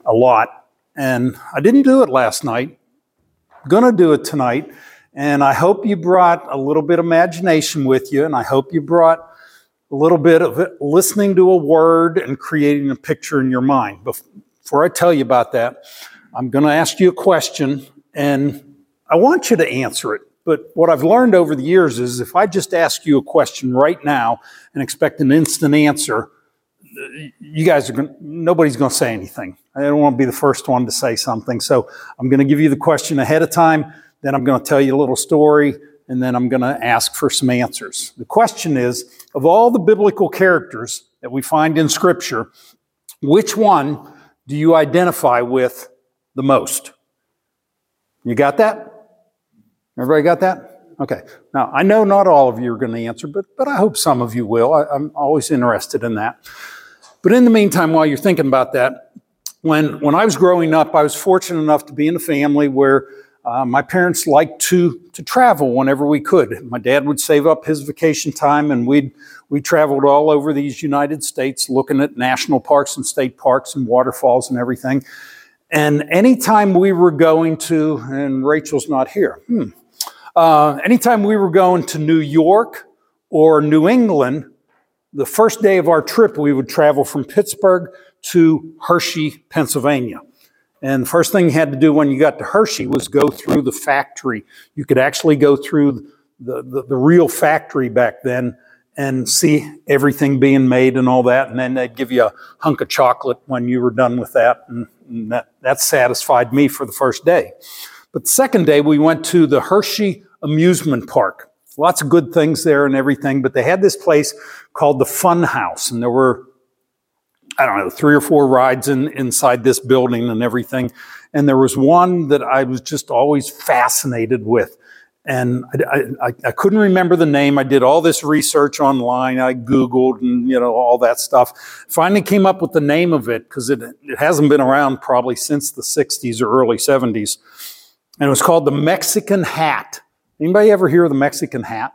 a lot. And I didn't do it last night. I'm going to do it tonight. And I hope you brought a little bit of imagination with you. And I hope you brought a little bit of it, listening to a word and creating a picture in your mind. Before I tell you about that, I'm going to ask you a question. And I want you to answer it. But what I've learned over the years is if I just ask you a question right now and expect an instant answer, nobody's going to say anything. I don't want to be the first one to say something. So I'm going to give you the question ahead of time. Then I'm going to tell you a little story. And then I'm going to ask for some answers. The question is, of all the biblical characters that we find in Scripture, which one do you identify with the most? You got that? Everybody got that? Okay. Now, I know not all of you are going to answer, but I hope some of you will. I'm always interested in that. But in the meantime, while you're thinking about that, when I was growing up, I was fortunate enough to be in a family where my parents liked to travel whenever we could. My dad would save up his vacation time, and we traveled all over these United States looking at national parks and state parks and waterfalls and everything. And anytime we were going to, and Rachel's not here, anytime we were going to New York or New England, the first day of our trip, we would travel from Pittsburgh to Hershey, Pennsylvania. And the first thing you had to do when you got to Hershey was go through the factory. You could actually go through the real factory back then and see everything being made and all that. And then they'd give you a hunk of chocolate when you were done with that. And that satisfied me for the first day. But the second day, we went to the Hershey Amusement Park. Lots of good things there and everything, but they had this place called the Fun House. And there were, 3 or 4 rides inside this building and everything. And there was one that I was just always fascinated with. And I couldn't remember the name. I did all this research online. I Googled and, all that stuff. Finally came up with the name of it because it hasn't been around probably since the 60s or early 70s. And it was called the Mexican Hat. Anybody ever hear of the Mexican Hat?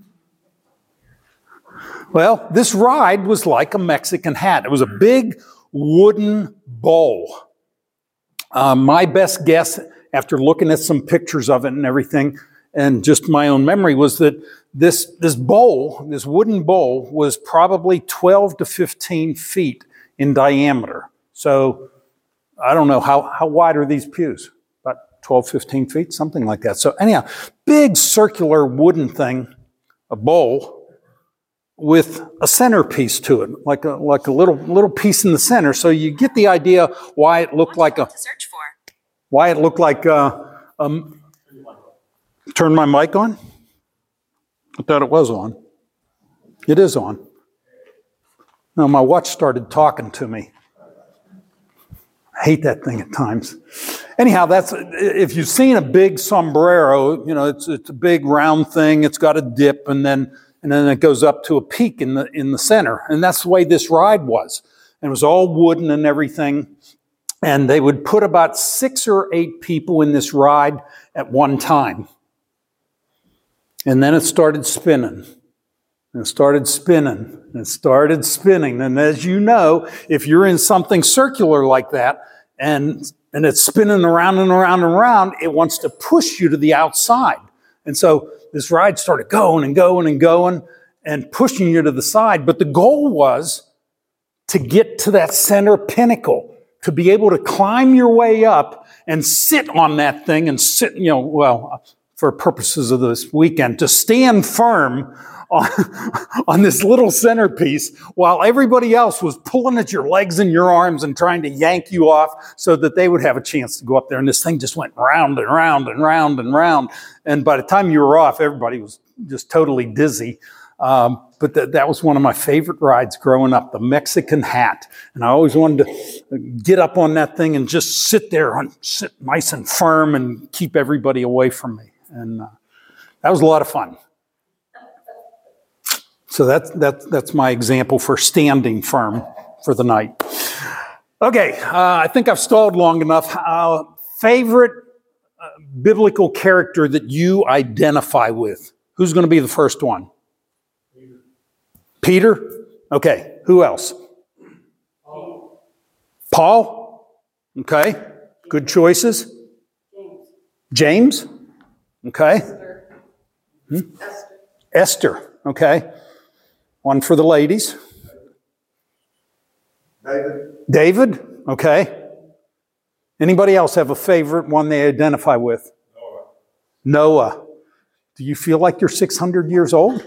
Well, this ride was like a Mexican hat. It was a big wooden bowl. My best guess, after looking at some pictures of it and everything, and just my own memory, was that this bowl, this wooden bowl, was probably 12 to 15 feet in diameter. So I don't know, how wide are these pews? 12, 15 feet, something like that. So anyhow, big circular wooden thing, a bowl with a centerpiece to it, like a little piece in the center. So you get the idea why it looked like turn my mic on? I thought it was on. It is on. No, my watch started talking to me. I hate that thing at times. Anyhow, if you've seen a big sombrero, it's a big round thing. It's got a dip, and then it goes up to a peak in the center. And that's the way this ride was. And it was all wooden and everything. And they would put about 6 or 8 people in this ride at one time. And then it started spinning. And it started spinning. And it started spinning. And as you know, if you're in something circular like that, and it's spinning around and around and around, it wants to push you to the outside. And so this ride started going and going and going and pushing you to the side. But the goal was to get to that center pinnacle, to be able to climb your way up and sit on that thing and sit, for purposes of this weekend, to stand firm on this little centerpiece while everybody else was pulling at your legs and your arms and trying to yank you off so that they would have a chance to go up there. And this thing just went round and round and round and round. And by the time you were off, everybody was just totally dizzy. But that was one of my favorite rides growing up, the Mexican Hat. And I always wanted to get up on that thing and just sit there and sit nice and firm and keep everybody away from me. And that was a lot of fun. So that's my example for standing firm for the night. Okay, I think I've stalled long enough. Favorite biblical character that you identify with? Who's going to be the first one? Peter? Okay, who else? Paul? Okay. Good choices. James. Okay. Esther. Okay. One for the ladies. David. Okay. Anybody else have a favorite one they identify with? Noah. Do you feel like you're 600 years old?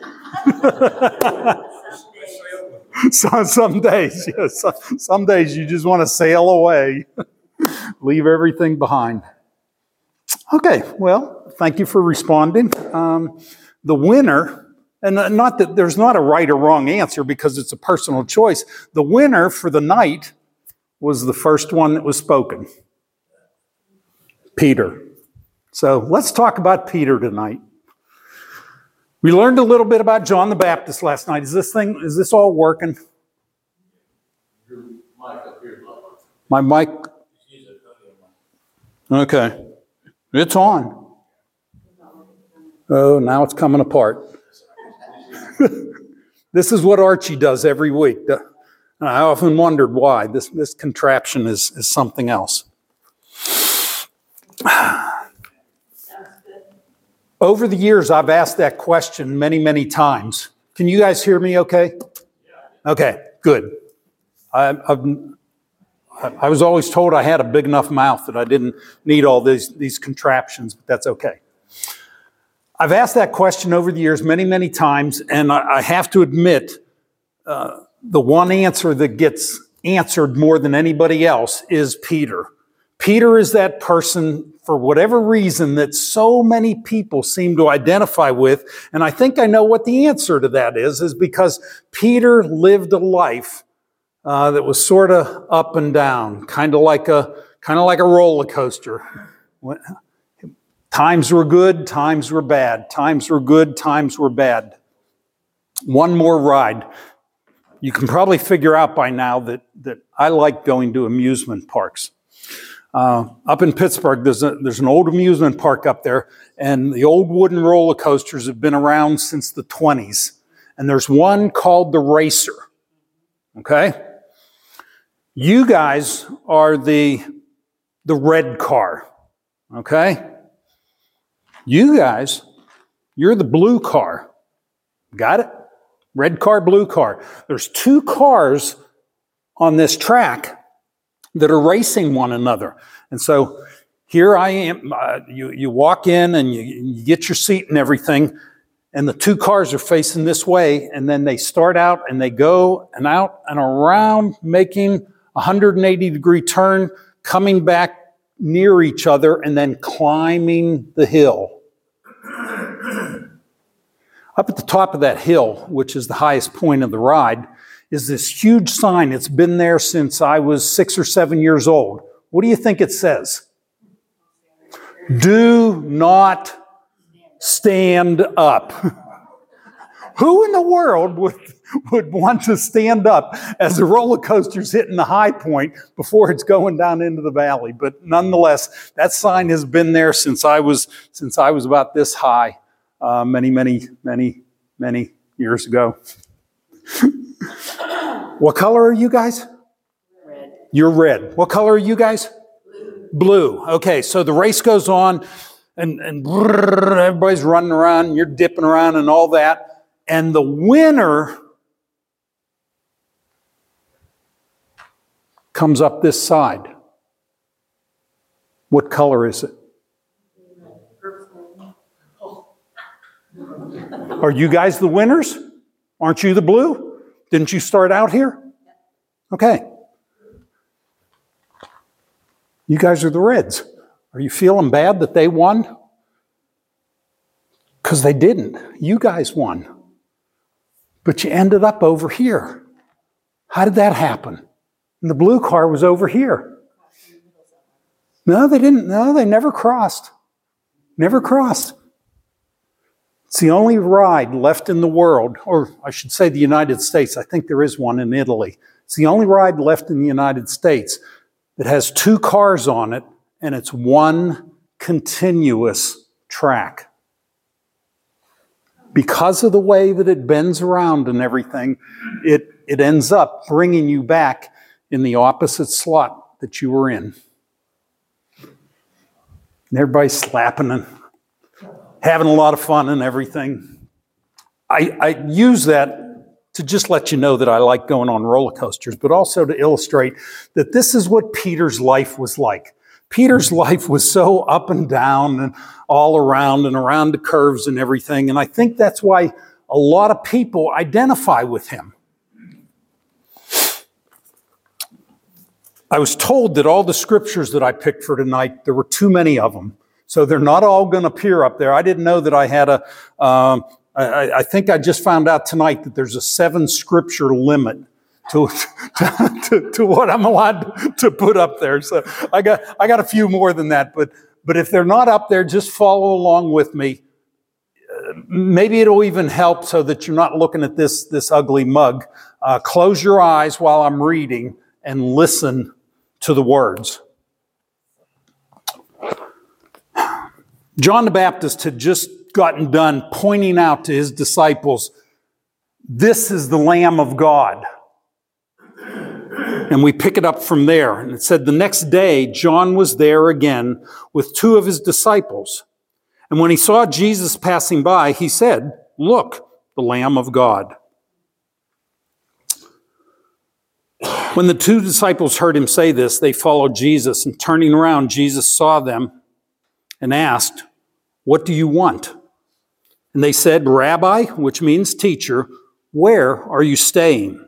Some days, yes. Some days you just want to sail away, leave everything behind. Okay, well, thank you for responding. The winner, and not that there's not a right or wrong answer because it's a personal choice. The winner for the night was the first one that was spoken. Peter. So let's talk about Peter tonight. We learned a little bit about John the Baptist last night. Is this all working? Your mic up here. My mic? Okay. It's on. Oh, now it's coming apart. This is what Archie does every week. I often wondered why. This contraption is something else. Over the years, I've asked that question many, many times. Can you guys hear me okay? Okay, good. I was always told I had a big enough mouth that I didn't need all these contraptions, but that's okay. I've asked that question over the years many, many times, and I have to admit, the one answer that gets answered more than anybody else is Peter. Peter is that person, for whatever reason, that so many people seem to identify with. And I think I know what the answer to that is because Peter lived a life that was sort of up and down, kind of like a roller coaster. Times were good, times were bad. Times were good, times were bad. One more ride. You can probably figure out by now that I like going to amusement parks. Up in Pittsburgh, there's an old amusement park up there, and the old wooden roller coasters have been around since the 20s. And there's one called the Racer. Okay? You guys are the red car. Okay? You guys, you're the blue car. Got it? Red car, blue car. There's two cars on this track that are racing one another. And so here I am. You walk in and you get your seat and everything, and the two cars are facing this way, and then they start out and they go and out and around, making a 180-degree turn, coming back near each other, and then climbing the hill. Up at the top of that hill, which is the highest point of the ride, is this huge sign. It's been there since I was 6 or 7 years old. What do you think it says? Do not stand up. Who in the world would want to stand up as the roller coaster's hitting the high point before it's going down into the valley? But nonetheless, that sign has been there since I was about this high, many years ago. What color are you guys? Red. You're red. What color are you guys? Blue. Okay, so the race goes on, and everybody's running around, and you're dipping around and all that. And the winner comes up this side. What color is it? Are you guys the winners? Aren't you the blue? Didn't you start out here? Okay. You guys are the reds. Are you feeling bad that they won? Because they didn't. You guys won. But you ended up over here. How did that happen? And the blue car was over here. No, they didn't. No, they never crossed. Never crossed. It's the only ride left in the world, or I should say the United States. I think there is one in Italy. It's the only ride left in the United States that has two cars on it, and it's one continuous track. Because of the way that it bends around and everything, it ends up bringing you back in the opposite slot that you were in. and everybody's slapping and having a lot of fun and everything. I use that to just let you know that I like going on roller coasters, but also to illustrate that this is what Peter's life was like. Peter's life was so up and down and all around and around the curves and everything, and I think that's why a lot of people identify with him. I was told that all the scriptures that I picked for tonight, there were too many of them. So they're not all going to appear up there. I didn't know that I had I think I just found out tonight that there's a 7 scripture limit to what I'm allowed to put up there. So I got a few more than that. But if they're not up there, just follow along with me. Maybe it'll even help so that you're not looking at this ugly mug. Close your eyes while I'm reading and listen to the words. John the Baptist had just gotten done pointing out to his disciples, this is the Lamb of God. And we pick it up from there. And it said, the next day, John was there again with 2 of his disciples. And when he saw Jesus passing by, he said, look, the Lamb of God. When the 2 disciples heard him say this, they followed Jesus, and turning around, Jesus saw them and asked, what do you want? And they said, Rabbi, which means teacher, where are you staying?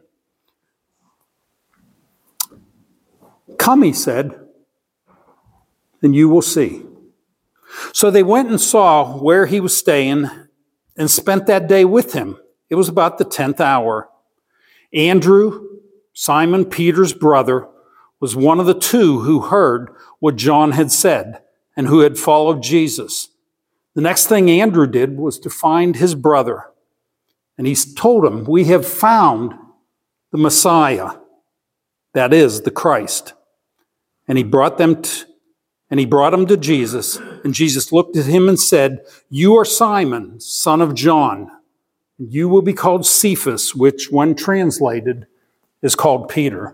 Come, he said, and you will see. So they went and saw where he was staying and spent that day with him. It was about the 10th hour. Andrew, Simon Peter's brother, was one of the 2 who heard what John had said and who had followed Jesus. The next thing Andrew did was to find his brother. And he told him, we have found the Messiah, that is, the Christ. And he brought him to Jesus. And Jesus looked at him and said, you are Simon, son of John. You will be called Cephas, which when translated is called Peter.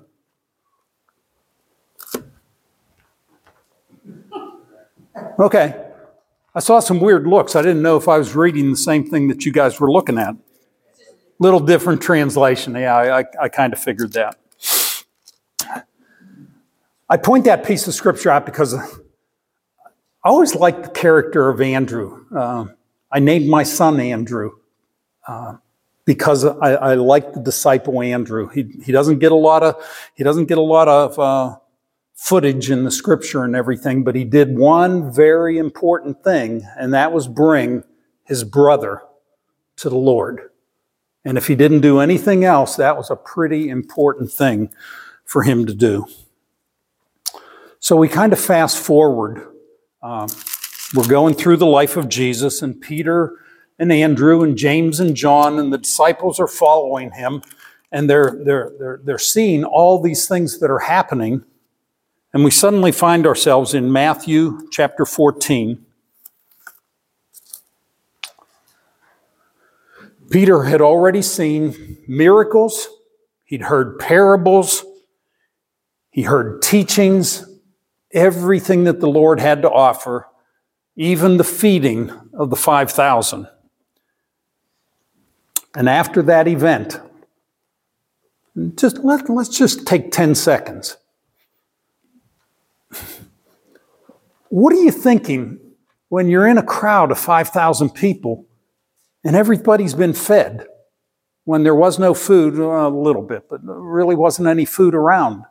Okay. I saw some weird looks. I didn't know if I was reading the same thing that you guys were looking at. Little different translation. Yeah, I kind of figured that. I point that piece of scripture out because I always liked the character of Andrew. I named my son Andrew because I like the disciple Andrew. He doesn't get a lot of footage in the scripture and everything, but he did one very important thing, and that was bring his brother to the Lord. And if he didn't do anything else, that was a pretty important thing for him to do. So we kind of fast forward. We're going through the life of Jesus, and Peter and Andrew and James and John and the disciples are following him, and they're seeing all these things that are happening. And we suddenly find ourselves in Matthew chapter 14. Peter had already seen miracles. He'd heard parables. He heard teachings, everything that the Lord had to offer, even the feeding of the 5,000. And after that event, let's just take 10 seconds. What are you thinking when you're in a crowd of 5,000 people and everybody's been fed when there was no food, a little bit, but there really wasn't any food around?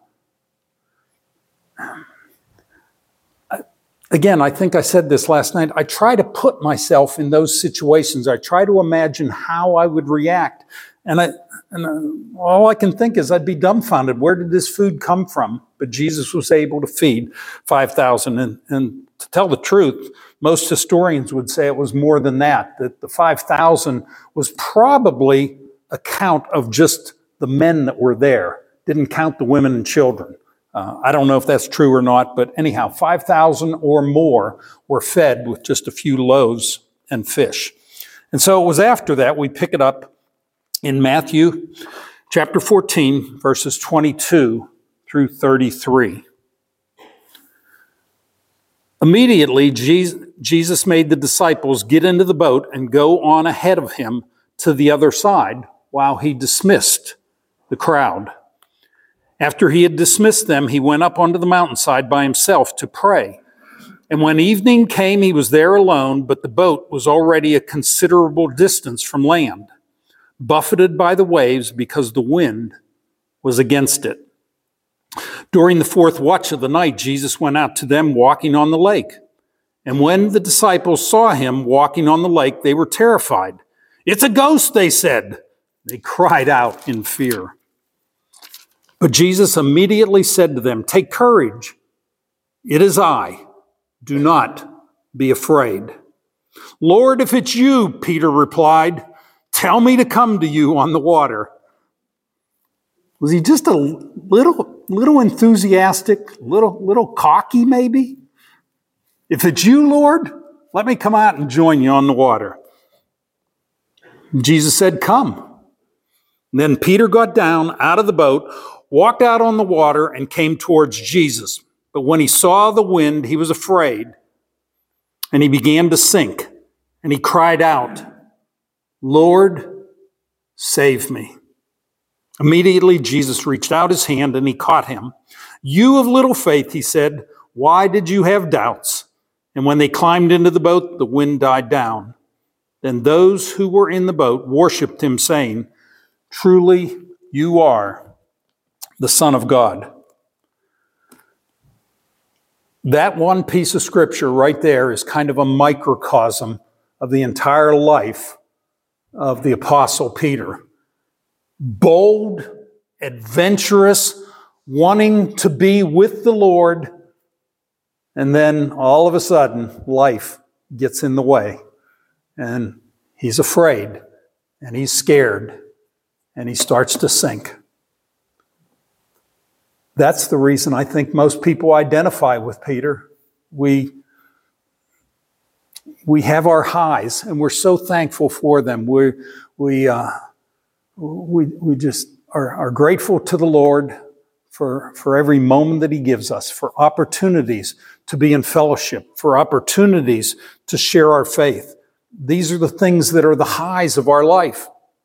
Again, I think I said this last night. I try to put myself in those situations. I try to imagine how I would react. And all I can think is I'd be dumbfounded. Where did this food come from? But Jesus was able to feed 5,000. And to tell the truth, most historians would say it was more than that the 5,000 was probably a count of just the men that were there. Didn't count the women and children. I don't know if that's true or not, but anyhow, 5,000 or more were fed with just a few loaves and fish. And so it was after that, we pick it up in Matthew chapter 14, verses 22 through 33. Immediately, Jesus made the disciples get into the boat and go on ahead of him to the other side while he dismissed the crowd. After he had dismissed them, he went up onto the mountainside by himself to pray. And when evening came, he was there alone, but the boat was already a considerable distance from land, buffeted by the waves because the wind was against it. During the fourth watch of the night, Jesus went out to them walking on the lake. And when the disciples saw him walking on the lake, they were terrified. "It's a ghost," they said. They cried out in fear. But Jesus immediately said to them, "Take courage. It is I. Do not be afraid." "Lord, if it's you," Peter replied, "tell me to come to you on the water." Was he just a little enthusiastic, little cocky maybe? "If it's you, Lord, let me come out and join you on the water." Jesus said, "Come." Then Peter got down out of the boat, walked out on the water, and came towards Jesus. But when he saw the wind, he was afraid, and he began to sink. And he cried out, "Lord, save me." Immediately Jesus reached out his hand and he caught him. "You of little faith," he said, "why did you have doubts?" And when they climbed into the boat, the wind died down. Then those who were in the boat worshiped him, saying, "Truly you are the Son of God." That one piece of scripture right there is kind of a microcosm of the entire life of the Apostle Peter. Bold, adventurous, wanting to be with the Lord, and then all of a sudden, life gets in the way, and he's afraid, and he's scared, and he starts to sink. That's the reason I think most people identify with Peter. We have our highs, and we're so thankful for them. We just are grateful to the Lord for every moment that he gives us, for opportunities to be in fellowship, for opportunities to share our faith. These are the things that are the highs of our life.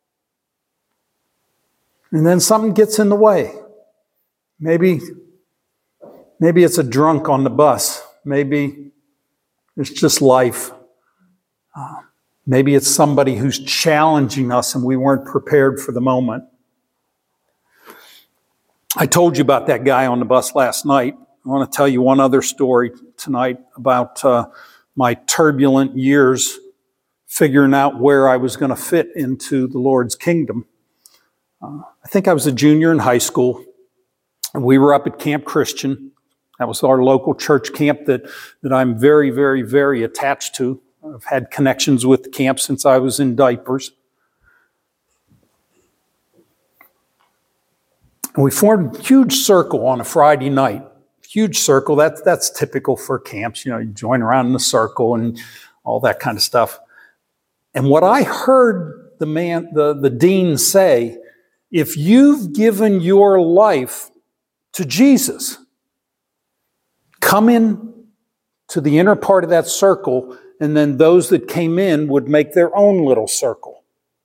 And then something gets in the way. Maybe it's a drunk on the bus. Maybe it's just life. Maybe it's somebody who's challenging us and we weren't prepared for the moment. I told you about that guy on the bus last night. I want to tell you one other story tonight about my turbulent years figuring out where I was going to fit into the Lord's kingdom. I think I was a junior in high school. We were up at Camp Christian. That was our local church camp that I'm very, very, very attached to. I've had connections with the camp since I was in diapers. And we formed a huge circle on a Friday night. Huge circle, that's typical for camps. You know, you join around in the circle and all that kind of stuff. And what I heard the dean say, if you've given your life to Jesus, come in to the inner part of that circle, and then those that came in would make their own little circle.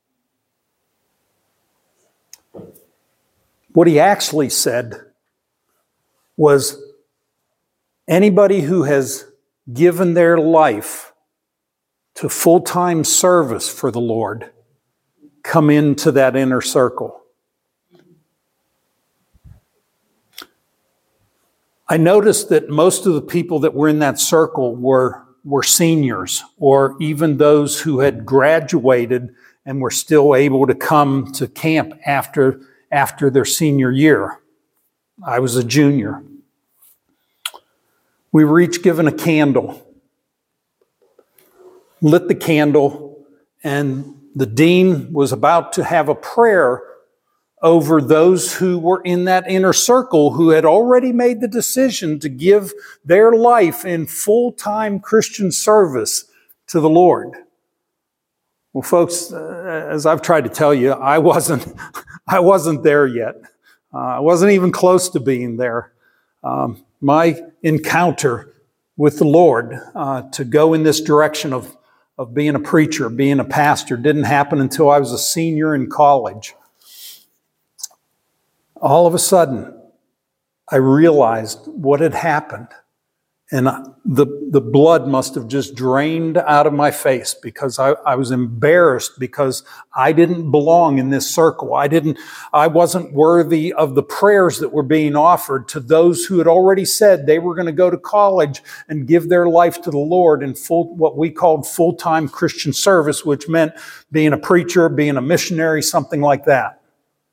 What he actually said was, anybody who has given their life to full-time service for the Lord, come into that inner circle. I noticed that most of the people that were in that circle were seniors, or even those who had graduated and were still able to come to camp after their senior year. I was a junior. We were each given a candle, lit the candle, and the dean was about to have a prayer over those who were in that inner circle who had already made the decision to give their life in full-time Christian service to the Lord. Well, folks, as I've tried to tell you, I wasn't there yet. I wasn't even close to being there. My encounter with the Lord to go in this direction of being a preacher, being a pastor. It didn't happen until I was a senior in college. All of a sudden, I realized what had happened. And the blood must have just drained out of my face because I was embarrassed because I didn't belong in this circle. I wasn't worthy of the prayers that were being offered to those who had already said they were going to go to college and give their life to the Lord in what we called full-time Christian service, which meant being a preacher, being a missionary, something like that.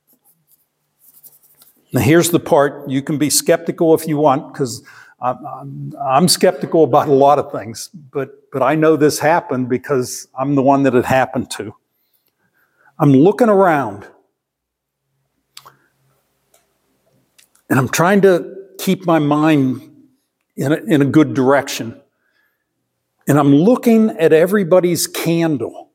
Now here's the part, you can be skeptical if you want, because I'm skeptical about a lot of things, but I know this happened because I'm the one that it happened to. I'm looking around and I'm trying to keep my mind in a good direction. And I'm looking at everybody's candle.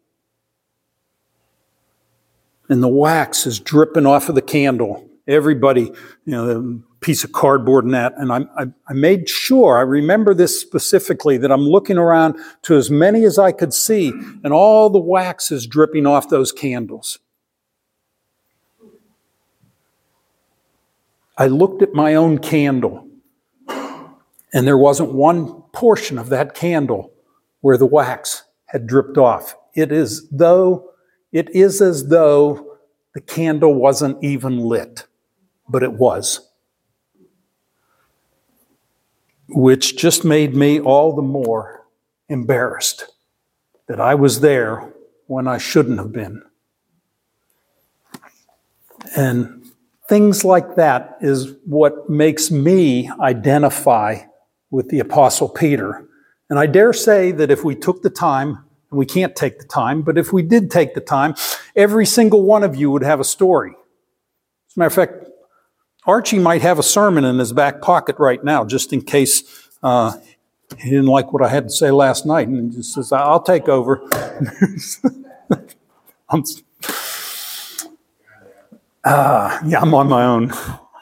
And the wax is dripping off of the candle. Everybody, the piece of cardboard and that. And I made sure, I remember this specifically, that I'm looking around to as many as I could see, and all the wax is dripping off those candles. I looked at my own candle, and there wasn't one portion of that candle where the wax had dripped off. It is as though the candle wasn't even lit, but it was. Which just made me all the more embarrassed that I was there when I shouldn't have been. And things like that is what makes me identify with the Apostle Peter. And I dare say that if we took the time, and we can't take the time, but if we did take the time, every single one of you would have a story. As a matter of fact, Archie might have a sermon in his back pocket right now, just in case he didn't like what I had to say last night. And he just says, I'll take over. I'm on my own.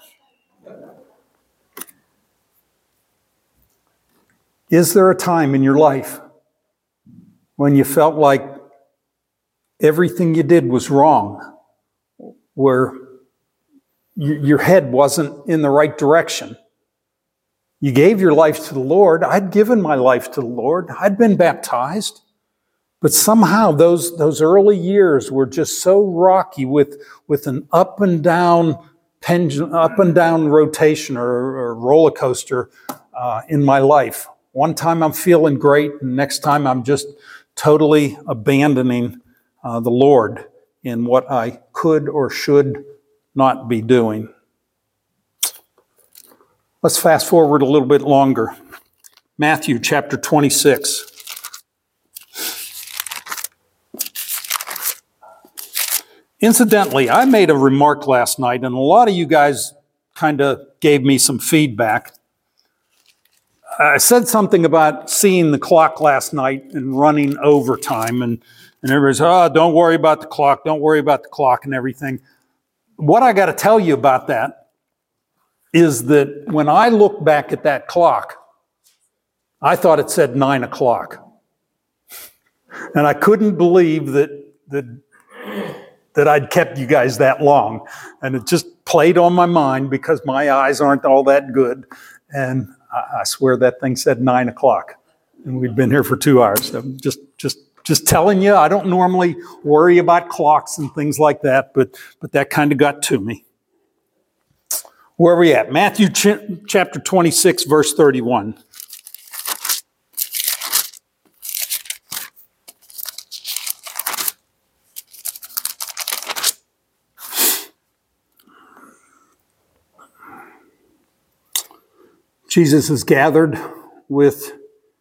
Is there a time in your life when you felt like everything you did was wrong, where your head wasn't in the right direction? You gave your life to the Lord. I'd given my life to the Lord. I'd been baptized. But somehow those early years were just so rocky with an up and down pendulum, up and down rotation or roller coaster in my life. One time I'm feeling great, and next time I'm just totally abandoning the Lord in what I could or should not be doing. Let's fast forward a little bit longer. Matthew chapter 26. Incidentally, I made a remark last night, and a lot of you guys kind of gave me some feedback. I said something about seeing the clock last night and running overtime, and everybody's, don't worry about the clock, and everything. What I got to tell you about that is that when I look back at that clock, I thought it said 9 o'clock. And I couldn't believe that I'd kept you guys that long. And it just played on my mind because my eyes aren't all that good. And I swear that thing said 9 o'clock. And we'd been here for 2 hours. So just telling you, I don't normally worry about clocks and things like that, but that kind of got to me. Where are we at? Matthew chapter 26, verse 31. Jesus is gathered with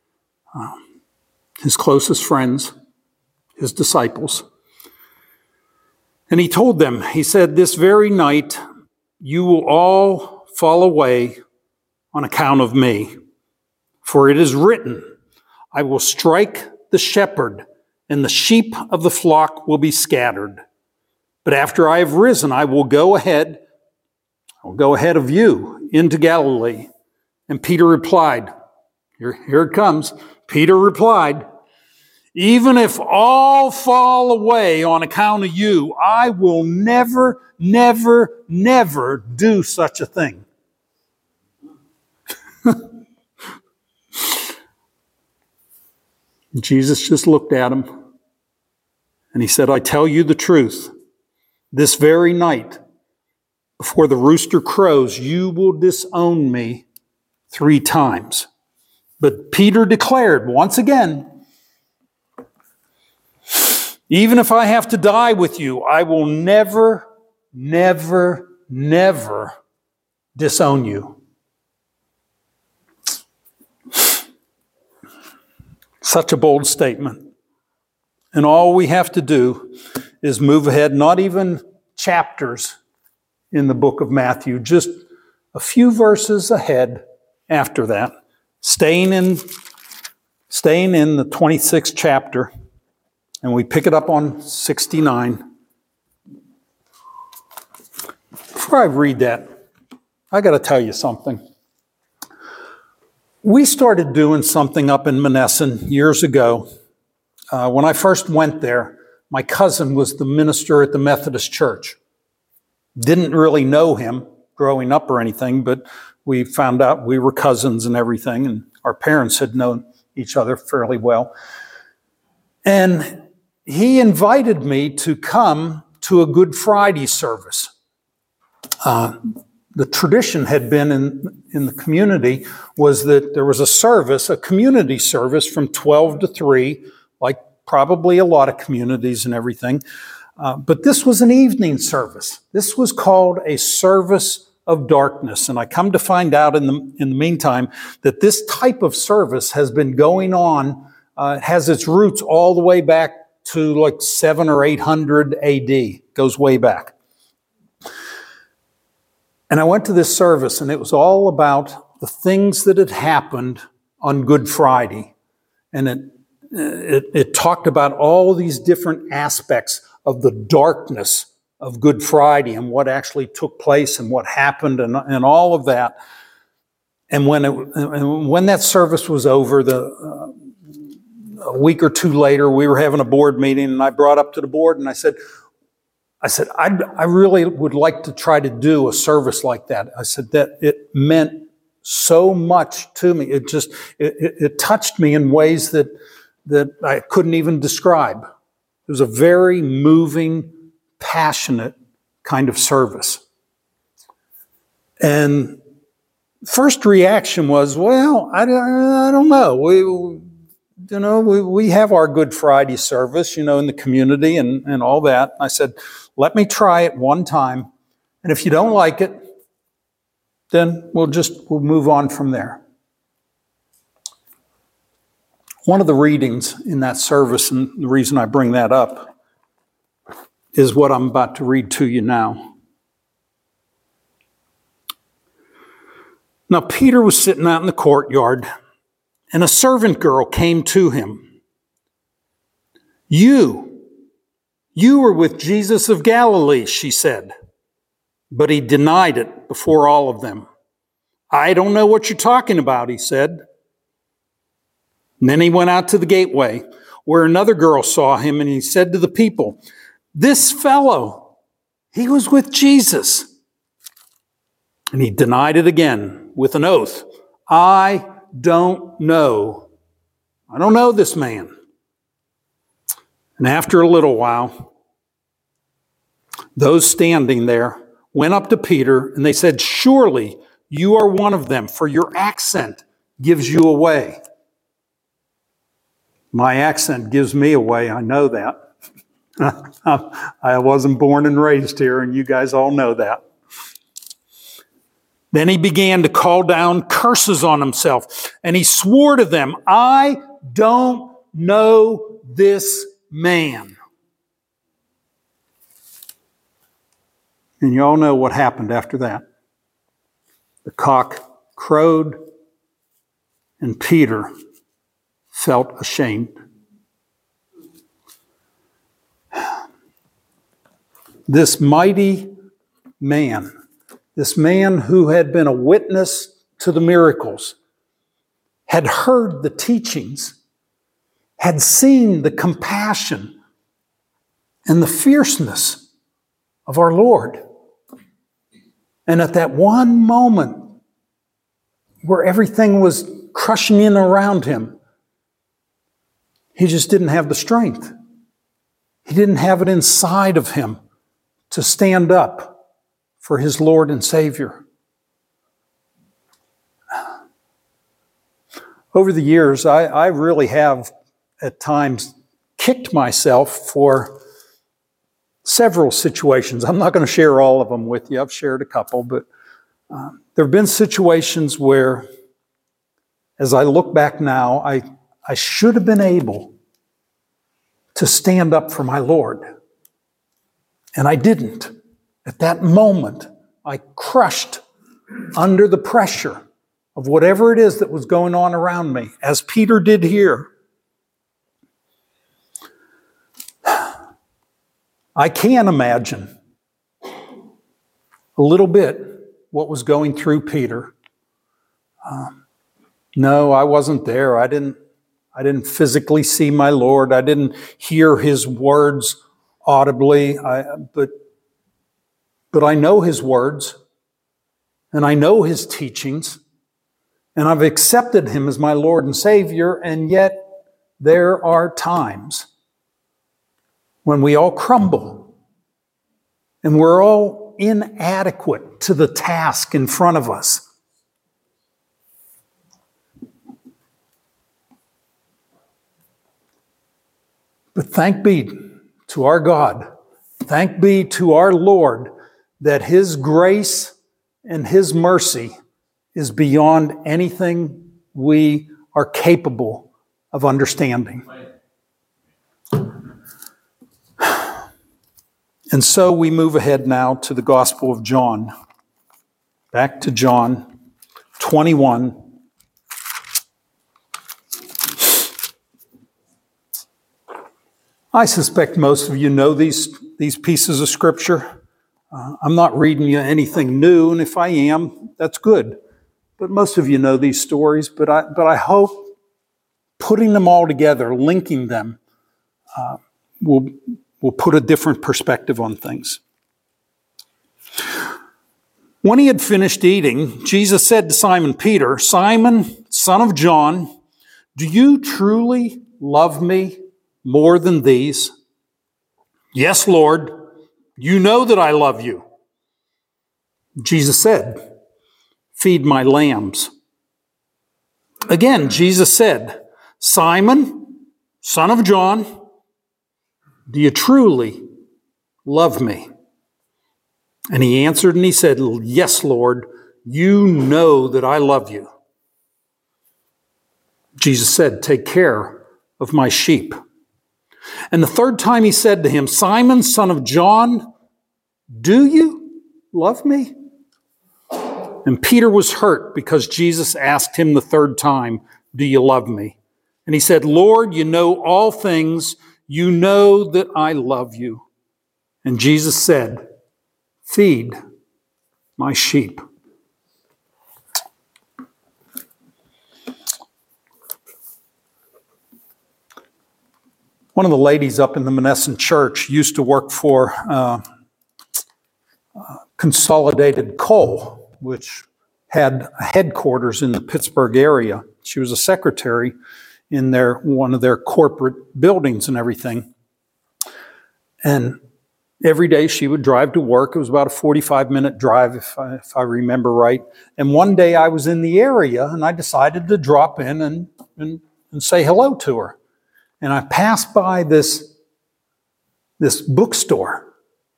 his closest friends, his disciples. And he told them, he said, "This very night you will all fall away on account of me. For it is written, I will strike the shepherd, and the sheep of the flock will be scattered. But after I have risen, I will go ahead of you into Galilee." And Peter replied, Here it comes. Peter replied, even if all fall away on account of you, I will never, never, never do such a thing. Jesus just looked at him and he said, I tell you the truth. This very night, before the rooster crows, you will disown me 3 times. But Peter declared once again, even if I have to die with you, I will never, never, never disown you. Such a bold statement. And all we have to do is move ahead, not even chapters in the book of Matthew, just a few verses ahead after that, staying in the 26th chapter, and we pick it up on 69. Before I read that, I got to tell you something. We started doing something up in Monessen years ago. When I first went there, my cousin was the minister at the Methodist Church. Didn't really know him growing up or anything, but we found out we were cousins and everything, and our parents had known each other fairly well. And he invited me to come to a Good Friday service. The tradition had been in the community was that there was a community service from 12 to 3, like probably a lot of communities and everything. But this was an evening service. This was called a service of darkness. And I come to find out in the meantime that this type of service has been going on, has its roots all the way back to like 700 or 800 AD. Goes way back. And I went to this service, and it was all about the things that had happened on Good Friday. And it talked about all these different aspects of the darkness of Good Friday and what actually took place and what happened and all of that. And when that service was over, a week or 2 later, we were having a board meeting, and I brought up to the board and I said, I really would like to try to do a service like that. I said that it meant so much to me. It touched me in ways that I couldn't even describe. It was a very moving, passionate kind of service. And first reaction was, well, I don't know. We have our Good Friday service, in the community and all that. I said, let me try it one time. And if you don't like it, then we'll move on from there. One of the readings in that service, and the reason I bring that up, is what I'm about to read to you now. Now, Peter was sitting out in the courtyard, and a servant girl came to him. You were with Jesus of Galilee, she said. But he denied it before all of them. I don't know what you're talking about, he said. And then he went out to the gateway, where another girl saw him, and he said to the people, this fellow, he was with Jesus. And he denied it again with an oath. I don't know this man. And after a little while, those standing there went up to Peter and they said, surely you are one of them, for your accent gives you away. My accent gives me away, I know that. I wasn't born and raised here, and you guys all know that. Then he began to call down curses on himself, and he swore to them, I don't know this man. And you all know what happened after that. The cock crowed, and Peter felt ashamed. This mighty man, this man who had been a witness to the miracles, had heard the teachings, had seen the compassion and the fierceness of our Lord. And at that one moment where everything was crushing in around him, he just didn't have the strength. He didn't have it inside of him to stand up for his Lord and Savior. Over the years, I really have at times kicked myself for several situations. I'm not going to share all of them with you. I've shared a couple, but there have been situations where, as I look back now, I should have been able to stand up for my Lord. And I didn't. At that moment, I crushed under the pressure of whatever it is that was going on around me, as Peter did here. I can imagine a little bit what was going through Peter. No, I wasn't there. I didn't physically see my Lord. I didn't hear his words audibly. But I know his words, and I know his teachings, and I've accepted him as my Lord and Savior, and yet there are times when we all crumble and we're all inadequate to the task in front of us. But thank be to our God, thank be to our Lord that his grace and his mercy is beyond anything we are capable of understanding. And so we move ahead now to the Gospel of John. Back to John 21. I suspect most of you know these pieces of Scripture. I'm not reading you anything new, and if I am, that's good. But most of you know these stories, but I hope putting them all together, linking them, will put a different perspective on things. When he had finished eating, Jesus said to Simon Peter, "Simon, son of John, do you truly love me more than these?" "Yes, Lord, you know that I love you." Jesus said, "Feed my lambs." Again, Jesus said, "Simon, son of John, do you truly love me?" And he answered and he said, "Yes, Lord, you know that I love you." Jesus said, "Take care of my sheep." And the third time he said to him, "Simon, son of John, do you love me?" And Peter was hurt because Jesus asked him the third time, "Do you love me?" And he said, "Lord, you know all things. You know that I love you." And Jesus said, "Feed my sheep." One of the ladies up in the Monessen Church used to work for Consolidated Coal, which had a headquarters in the Pittsburgh area. She was a secretary in one of their corporate buildings and everything. And every day she would drive to work. It was about a 45-minute drive, if I remember right. And one day I was in the area, and I decided to drop in and say hello to her. And I passed by this bookstore.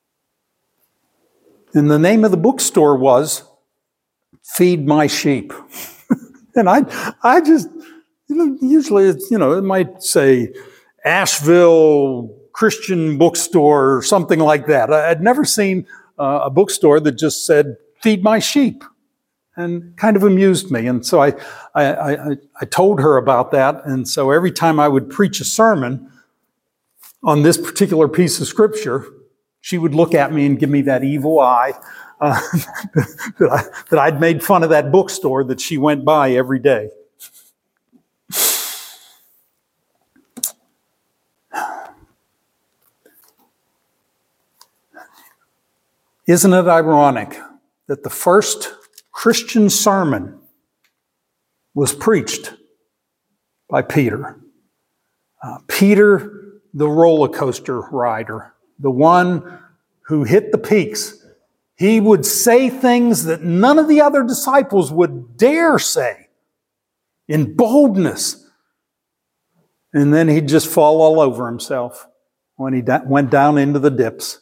And the name of the bookstore was Feed My Sheep. And I just, usually it's, it might say Asheville Christian Bookstore or something like that. I'd never seen a bookstore that just said, "Feed my sheep," and kind of amused me. And so I told her about that. And so every time I would preach a sermon on this particular piece of Scripture, she would look at me and give me that evil eye that I'd made fun of that bookstore that she went by every day. Isn't it ironic that the first Christian sermon was preached by Peter? Peter, the roller coaster rider, the one who hit the peaks. He would say things that none of the other disciples would dare say in boldness. And then he'd just fall all over himself when he went down into the dips.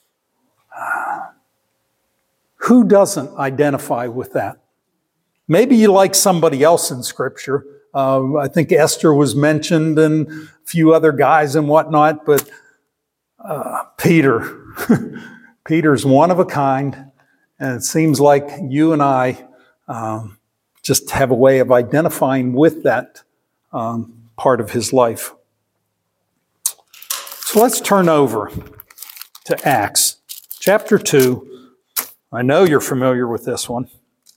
Who doesn't identify with that? Maybe you like somebody else in Scripture. I think Esther was mentioned and a few other guys and whatnot, but Peter, Peter's one of a kind, and it seems like you and I just have a way of identifying with that part of his life. So let's turn over to Acts chapter 2. I know you're familiar with this one.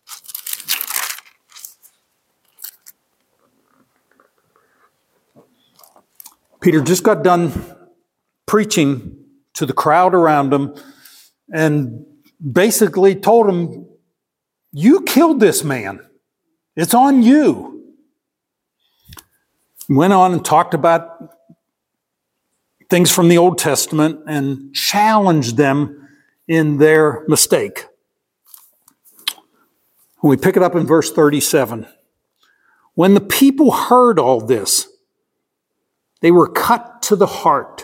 Peter just got done preaching to the crowd around him and basically told him, "You killed this man. It's on you." Went on and talked about things from the Old Testament and challenged them in their mistake. We pick it up in verse 37. When the people heard all this, they were cut to the heart.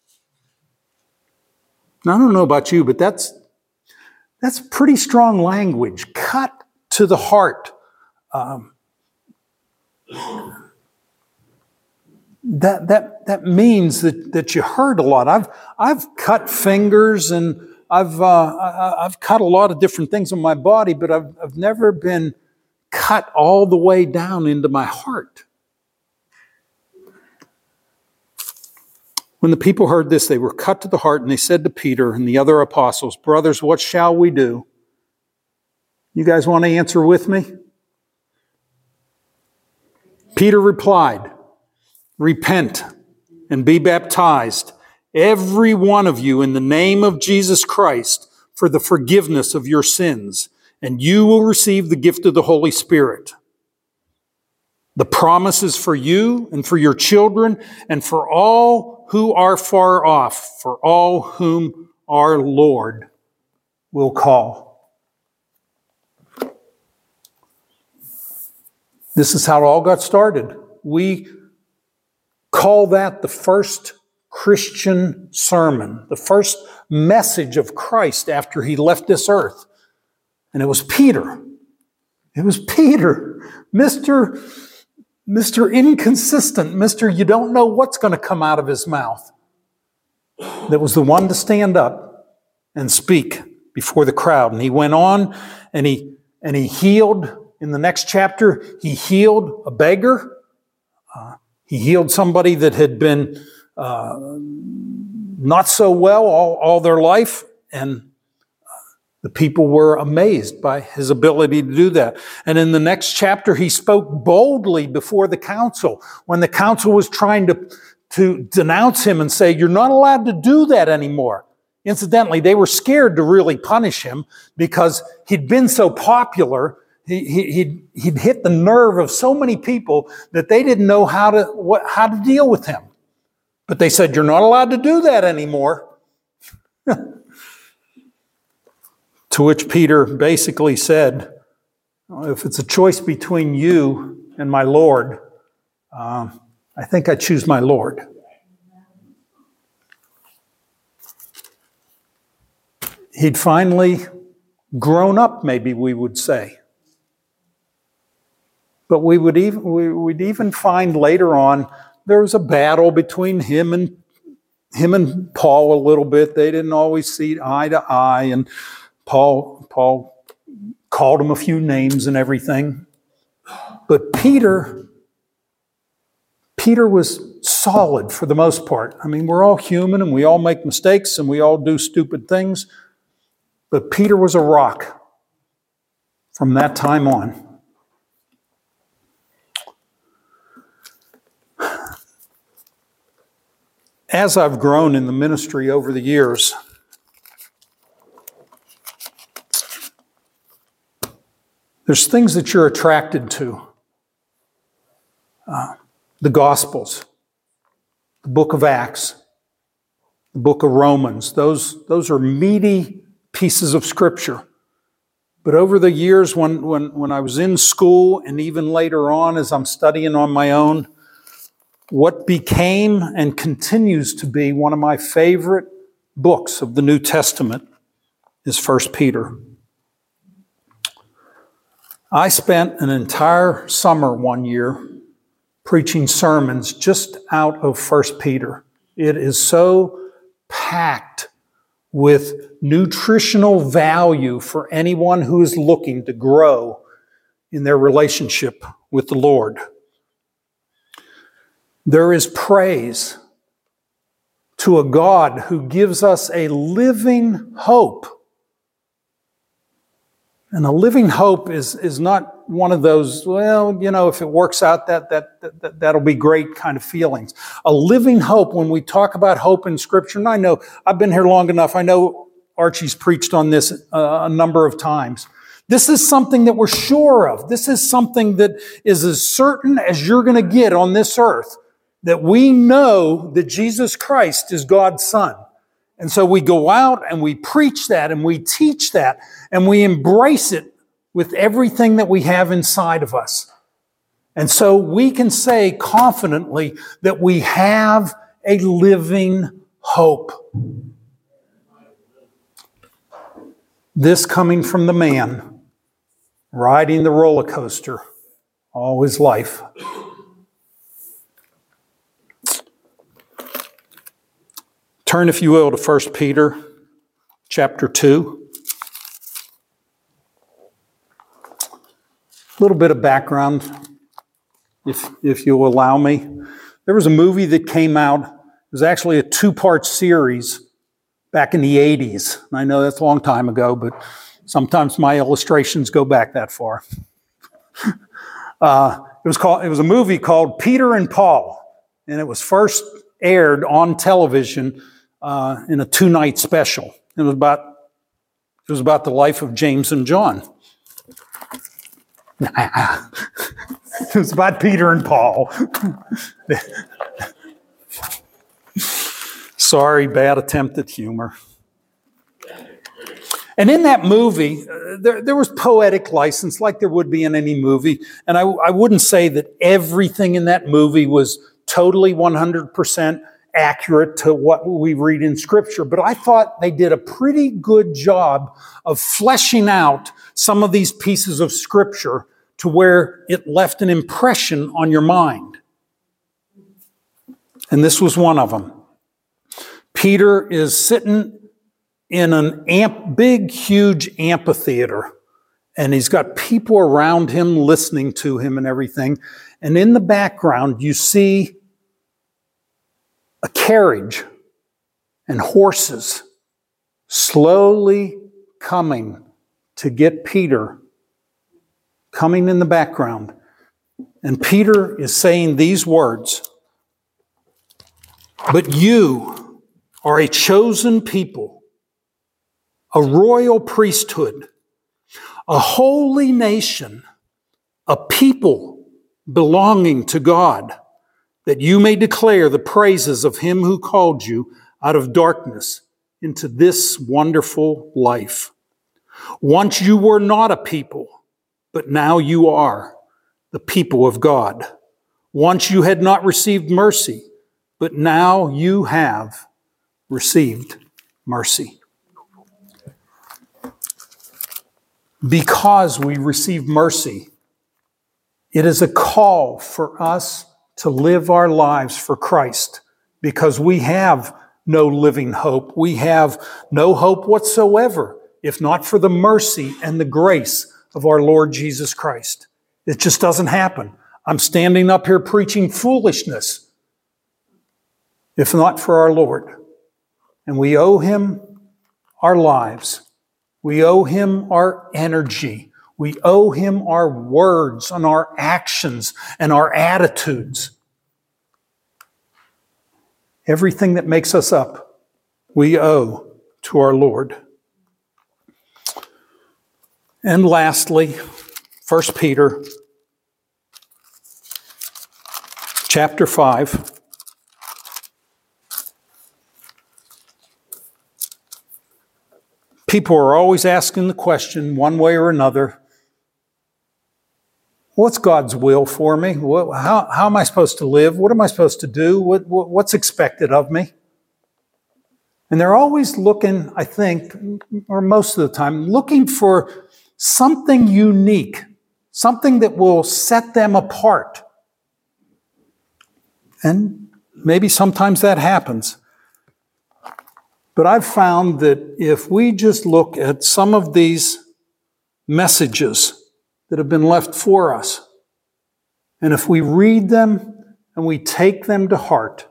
Now, I don't know about you, but that's pretty strong language. Cut to the heart. That means that you hurt a lot. I've cut fingers and I've cut a lot of different things on my body, but I've never been cut all the way down into my heart. When the people heard this, they were cut to the heart, and they said to Peter and the other apostles, "Brothers, what shall we do?" You guys want to answer with me? Peter replied, "Repent and be baptized, every one of you, in the name of Jesus Christ, for the forgiveness of your sins, and you will receive the gift of the Holy Spirit. The promise is for you and for your children and for all who are far off, for all whom our Lord will call." This is how it all got started. We call that the first Christian sermon, the first message of Christ after he left this earth. And it was Peter. It was Peter, Mr. Inconsistent, Mr. You don't know what's going to come out of his mouth, that was the one to stand up and speak before the crowd. And he went on and he healed. In the next chapter, he healed a beggar. He healed somebody that had been not so well all their life, and the people were amazed by his ability to do that. And in the next chapter, he spoke boldly before the council when the council was trying to denounce him and say, "You're not allowed to do that anymore." Incidentally, they were scared to really punish him because he'd been so popular. He'd hit the nerve of so many people that they didn't know how to deal with him. But they said, "You're not allowed to do that anymore." To which Peter basically said, "If it's a choice between you and my Lord, I think I choose my Lord." He'd finally grown up, maybe we would say. But we'd even find later on there was a battle between him and Paul a little bit. They didn't always see eye to eye, and Paul called him a few names and everything. But Peter was solid for the most part. I mean, we're all human and we all make mistakes and we all do stupid things. But Peter was a rock from that time on. As I've grown in the ministry over the years, There's things that you're attracted to. The Gospels, the book of Acts, the book of Romans. Those are meaty pieces of Scripture. But over the years when I was in school and even later on as I'm studying on my own, what became and continues to be one of my favorite books of the New Testament is 1 Peter. I spent an entire summer one year preaching sermons just out of 1 Peter. It is so packed with nutritional value for anyone who is looking to grow in their relationship with the Lord. There is praise to a God who gives us a living hope. And a living hope is not one of those, well, you know, if it works out, that'll be great kind of feelings. A living hope, when we talk about hope in Scripture, and I know I've been here long enough, I know Archie's preached on this a number of times. This is something that we're sure of. This is something that is as certain as you're going to get on this earth, that we know that Jesus Christ is God's Son. And so we go out and we preach that and we teach that and we embrace it with everything that we have inside of us. And so we can say confidently that we have a living hope. This coming from the man riding the roller coaster all his life. Turn, if you will, to 1 Peter chapter 2. A little bit of background, if you'll allow me. There was a movie that came out. It was actually a two-part series back in the 80s. And I know that's a long time ago, but sometimes my illustrations go back that far. It was a movie called Peter and Paul, and it was first aired on television in a 2-night special. It was about the life of James and John. It was about Peter and Paul. Sorry, bad attempt at humor. And in that movie, there was poetic license like there would be in any movie. And I wouldn't say that everything in that movie was totally 100% accurate to what we read in Scripture, but I thought they did a pretty good job of fleshing out some of these pieces of Scripture to where it left an impression on your mind. And this was one of them. Peter is sitting in an big, huge amphitheater, and he's got people around him listening to him and everything. And in the background, you see a carriage and horses slowly coming to get Peter, coming in the background. And Peter is saying these words, "But you are a chosen people, a royal priesthood, a holy nation, a people belonging to God, that you may declare the praises of him who called you out of darkness into this wonderful life. Once you were not a people, but now you are the people of God. Once you had not received mercy, but now you have received mercy." Because we receive mercy, it is a call for us to live our lives for Christ, because we have no living hope. We have no hope whatsoever, if not for the mercy and the grace of our Lord Jesus Christ. It just doesn't happen. I'm standing up here preaching foolishness, if not for our Lord. And we owe him our lives. We owe him our energy. We owe him our words and our actions and our attitudes. Everything that makes us up, we owe to our Lord. And lastly, 1 Peter chapter 5. People are always asking the question, one way or another, what's God's will for me? How am I supposed to live? What am I supposed to do? What's expected of me? And they're always looking, I think, or most of the time, looking for something unique, something that will set them apart. And maybe sometimes that happens. But I've found that if we just look at some of these messages that have been left for us, and if we read them and we take them to heart,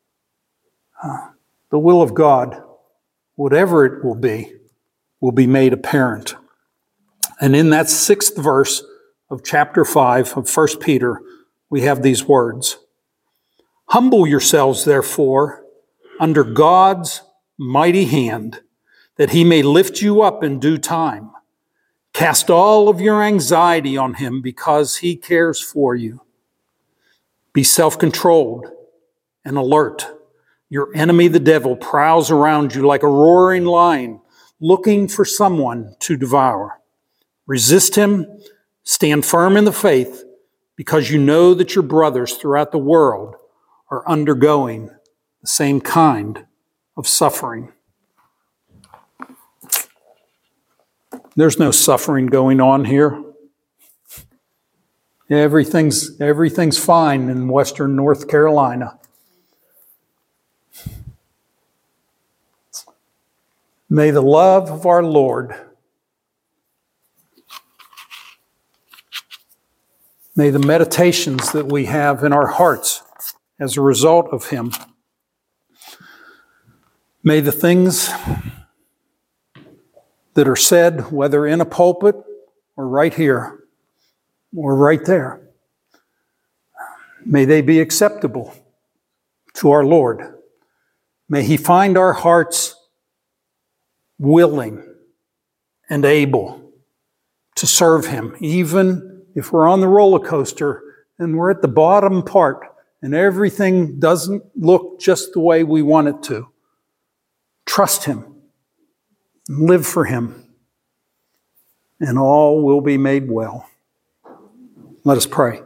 the will of God, whatever it will be made apparent. And in that 6th verse of chapter 5 of 1 Peter, we have these words. Humble yourselves, therefore, under God's mighty hand, that he may lift you up in due time. Cast all of your anxiety on him because he cares for you. Be self-controlled and alert. Your enemy, the devil, prowls around you like a roaring lion, looking for someone to devour. Resist him, stand firm in the faith, because you know that your brothers throughout the world are undergoing the same kind of suffering. There's no suffering going on here. Everything's fine in Western North Carolina. May the love of our Lord, may the meditations that we have in our hearts as a result of him, may the things that are said, whether in a pulpit or right here or right there, may they be acceptable to our Lord. May he find our hearts willing and able to serve him, even if we're on the roller coaster and we're at the bottom part and everything doesn't look just the way we want it to. Trust him. Live for him. And all will be made well. Let us pray.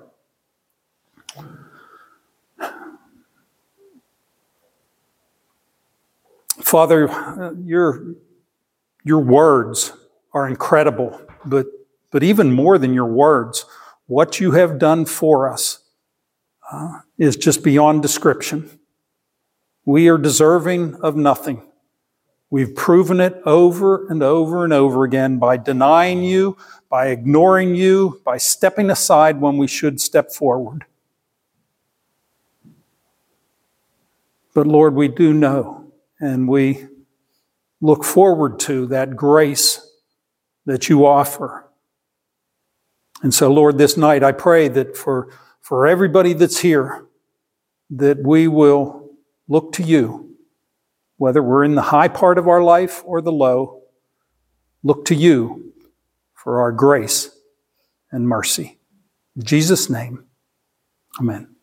Father, your words are incredible, but even more than your words, what you have done for us is just beyond description. We are deserving of nothing. We've proven it over and over and over again by denying you, by ignoring you, by stepping aside when we should step forward. But Lord, we do know, and we look forward to that grace that you offer. And so, Lord, this night I pray that for everybody that's here, that we will look to you. Whether we're in the high part of our life or the low, look to you for our grace and mercy. In Jesus' name, amen.